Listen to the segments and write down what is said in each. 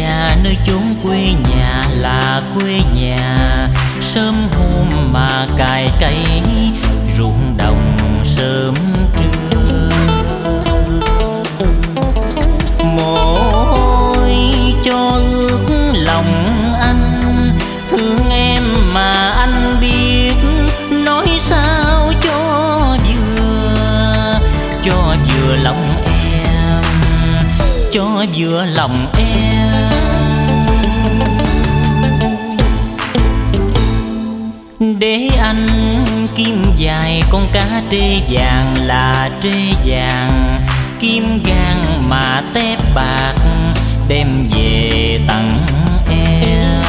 già nơi chốn quê nhà là quê nhà. Sớm hôm mà cày cấy ruộng đồng sớm trưa. Mồ hôi cho ướt lòng anh, thương em mà anh biết nói sao cho vừa lòng em, cho vừa lòng em. Để anh kiếm dài con cá trê vàng là trê vàng, kiếm gan mà tép bạc đem về tặng em.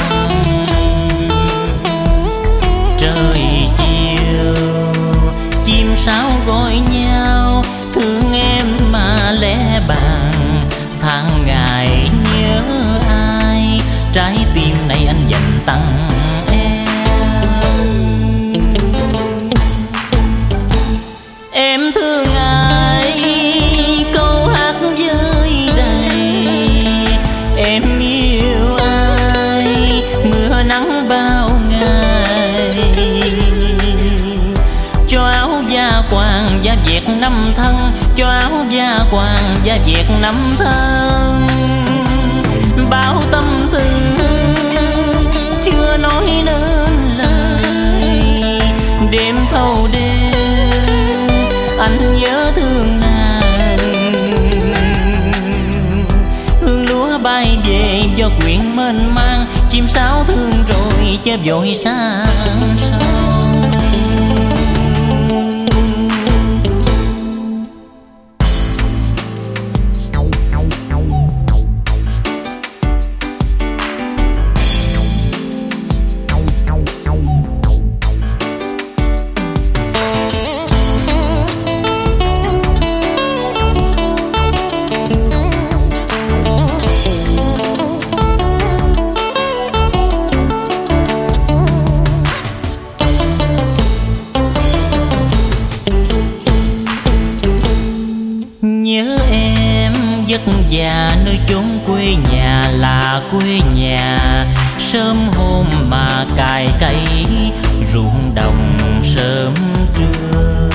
Trời chiều chim sáo gọi nhau, thương em mà lẽ bàng. Tháng ngày nhớ ai, trái tim này anh dành tặng em. Em thương ai câu hát với đầy, em yêu ai mưa nắng bao ngày. Cho áo da quàng da Việt năm thân, cho áo da quàng da Việt năm thân. Bao tâm tư chưa nói nên lời, đêm thâu đêm anh nhớ thương nàng. Hương lúa bay về do quyện mênh mang, chim sáo thương rồi chớ vội xa xôi. Nhớ em giấc già nơi chốn quê nhà là quê nhà. Sớm hôm mà cày cấy ruộng đồng sớm trưa.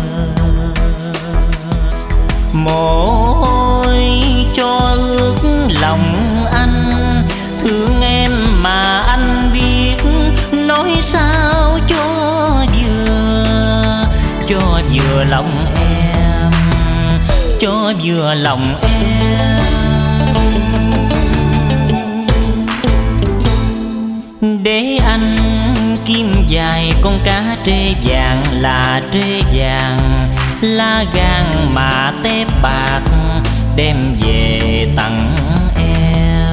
Mồ hôi cho ướt lòng anh, thương em mà anh biết nói sao cho vừa lòng em, cho vừa lòng em. Để anh kiếm dài con cá trê vàng là trê vàng, lá gan mà tép bạc đem về tặng em.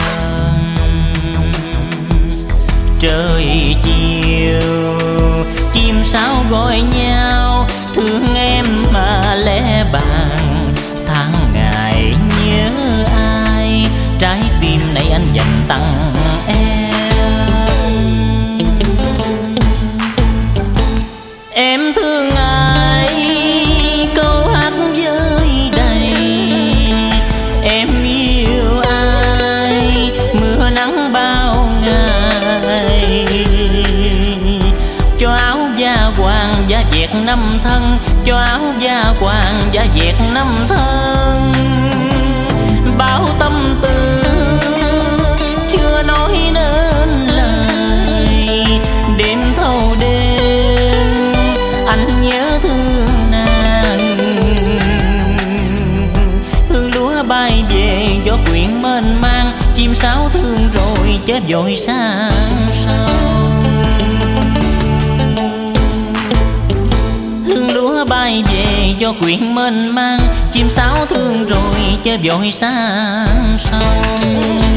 Trời chiều chim sáo gọi nhau, thương em mà lẽ bàng. Tháng ngày nhớ ai, trái tim này anh dành tặng em. Em thương ai câu hát với đầy, em yêu ai mưa nắng bao ngày. Cho áo da quàng da Việt năm thân, cho áo da quàng da Việt năm thân. Bao tâm tư chưa nói nên lời, đêm thâu đêm anh nhớ thương nàng. Hương lúa bay về gió quyện mênh mang, chim sáo thương rồi chớ vội xa xôi. Hương lúa bay về gió quyện mênh mang, chim sáo thương rồi chớ vội xa xôi.